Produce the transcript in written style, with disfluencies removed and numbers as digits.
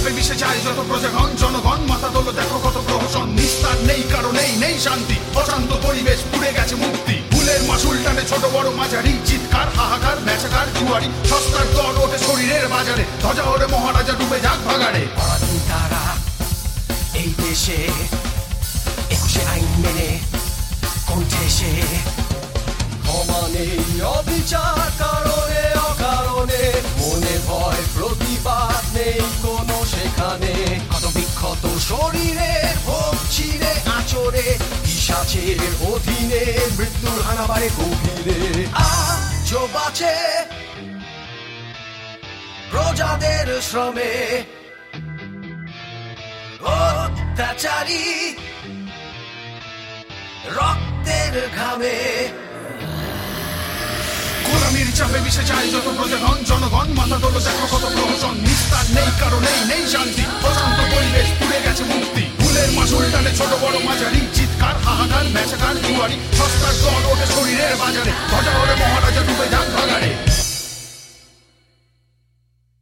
চাপে মিশে যায় যত প্রজাগণ, জনগণ মাথা তোলো দেখো কত প্রহসন। নিস্তার নেই কারো, নেই শান্তি, অশান্ত পরিবেশ, পুড়ে গেছে মুক্তি। ফুলের মাসুল টানে ছোট বড় মাঝারি, চিৎকার হাহাকার বেচাকার জুয়ারি। সস্তার দর ওঠে শরীরের বাজারে, ধ্বজা ওরে মহারাজা ডুবে যাক ভাগাড়ে। পরাধীন তারা এই দেশে, 21 আইন মেনে কণ্ঠে সে। ক্ষমা নেই অবিচার কারণে অকারণে, মনে ভয় প্রতিবাদ নেই কোনো সেখানে। কত বিক্ষত শরীরে ভোগ ছিঁড়ে আচরে, পিশাচের অধীনে মৃত্যুর হানাবারে গভীরে। আজও বাঁচে প্রজাদের শ্রমে, অত্যাচারী রক্তের ঘামে। গোলামির চাপে মিশে যায় যত প্রজাগণ, জনগণ মাথা তোলো দেখো কত প্রহসন। নিস্তার নেই কারো, নেই শান্তি, অশান্ত পরিবেশ, পুড়ে গেছে মুক্তি। ফুলের মাসুল টানে ছোট বড় মাঝারি, চিৎকার হাহাকার বেচাকার জুয়ারি। সস্তার দর ওঠে শরীরের বাজারে, ধ্বজা ওরে